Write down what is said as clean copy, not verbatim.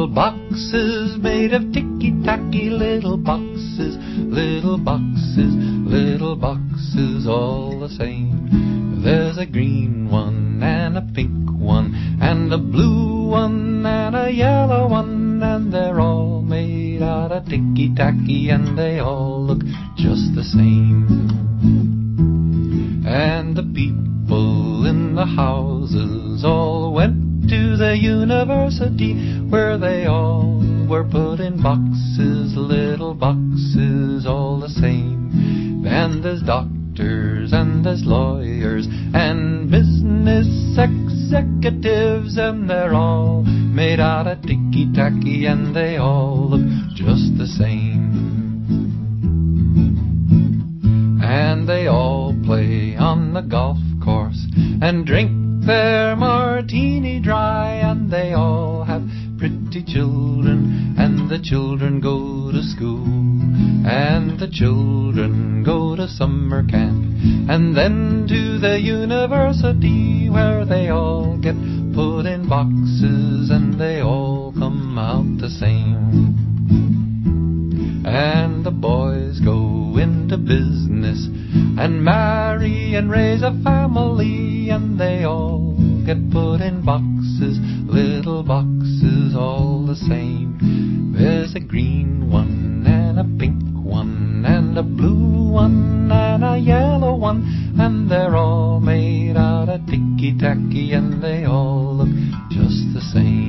boxes made of ticky-tacky, little boxes, little boxes, little boxes all the same. There's a green one and a pink one and a blue one and a yellow one, and they're all made out of ticky-tacky, and they all look just the same. And the people in the houses all went to the university, where they all were put in boxes, little boxes all the same. And there's doctors and there's lawyers and business executives, and they're all made out of ticky-tacky, and they all look just the same. And they all play on the golf course and drink their martini dry, and they all have pretty children, and the children go to school, and the children go to summer camp, and then to the university, where they all get put in boxes, and they all come out the same. And the boys go into business and marry and raise a family, and they all get put in boxes, little boxes all the same. There's a green one and a pink one and a blue one and a yellow one, and they're all made out of ticky-tacky, and they all look just the same.